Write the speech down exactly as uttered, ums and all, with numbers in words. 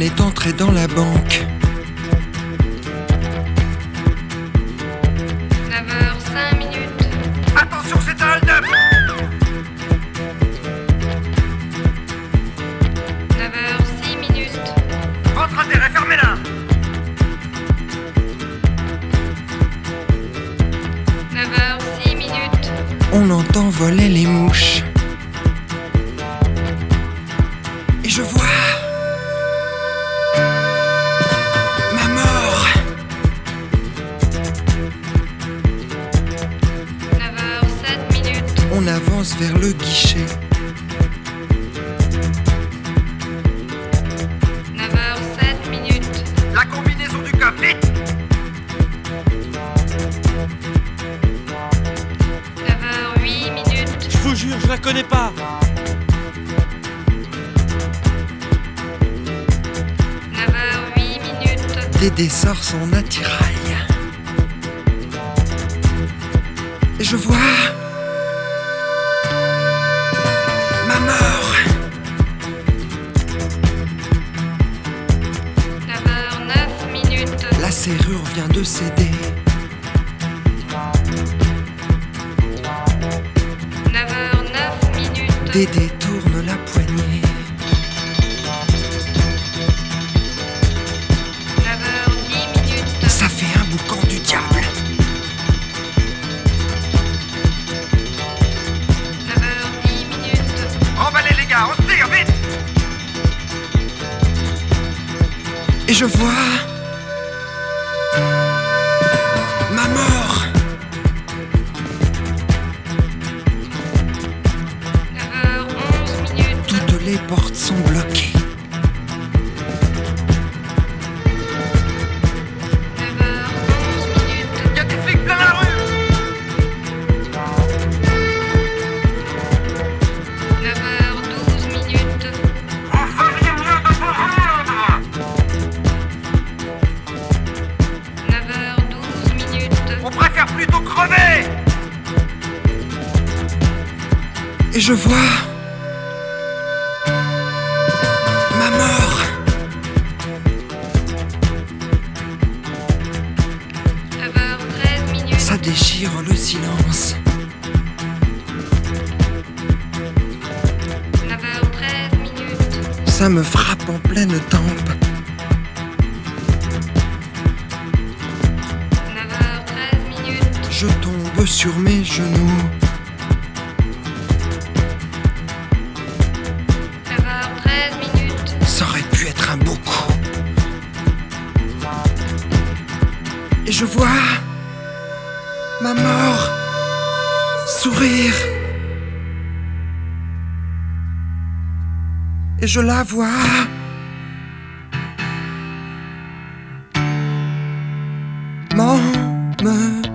est entré dans la banque. neuf heures cinq minutes. Attention, c'est un hold-up. neuf heures six minutes. Votre intérêt, fermez-la. neuf heures six minutes. On entend voler les mouches. Et je vois ma mort. neuf heures sept minutes. On avance vers le guichet. neuf heures sept minutes. La combinaison du cop, vite. neuf heures huit minutes. Je vous jure, je la connais pas. neuf heures huit minutes. Dédé sort son attirail. Et je vois ma mort. neuf heures neuf minutes. La serrure vient de céder. neuf heures neuf minutes. Dédé tourne la poignée. neuf heures dix minutes. Ça fait un boucan du diable. neuf heures dix minutes. Emballez les gars, on se tire, vite. Et je vois ma mort. neuf heures onze minutes. Toutes les portes sont bloquées. neuf heures onze minutes. Y a des flics plein la rue. neuf heures douze minutes. Vous feriez mieux de vous rendre. neuf heures douze minutes. On préfère plutôt crever. Et je vois ma mort. neuf heures treize minutes. Ça déchire le silence. neuf heures treize minutes. Ça me frappe en pleine tempe. neuf heures treize minutes. Je tombe sur mes genoux. neuf heures treize minutes. Ça aurait pu être un beau coup. Et je vois ma mort sourire. Et je la vois m'emmener.